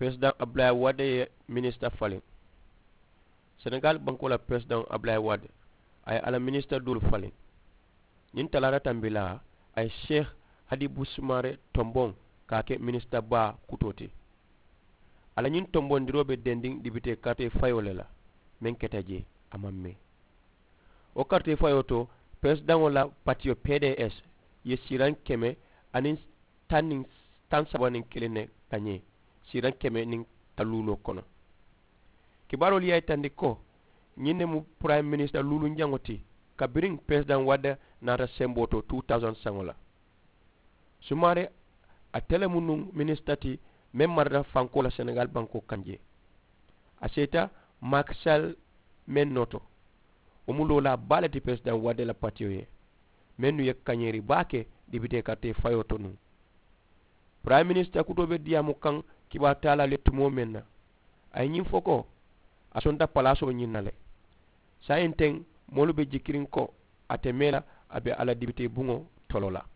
president Ablaye Wade minister falin Senegal banko la president Ablaye Wade ay ala minister dul falin nin talata tambila ay Cheikh Hadibou Soumaré tombon kake minister ba kutoti ala nin tombon dirobe dending dibite kate fayole la men ketaje amamme o karte fayoto president wala patio PDS ye siran keme anin tan sabanin kelene kanye siran keme nin talulo kono kibarol yay tandi ko nyine mu prime minister lulu njangoti kabiring president Wade nata semboto 2005 la Soumaré a telemunun ministati même marda fanko la Senegal banko kanje aseta Macky Sall men noto omulo la balati president Wade la patio ye menu ye kanyeri bake dibite kate fayoto nu prime minister kutobe diamu kan kiba tala letumo menna ay nyim foko asonta palaso nyinnale sa enten molu be jikirin ko atemela abe ala dibite bungo tolola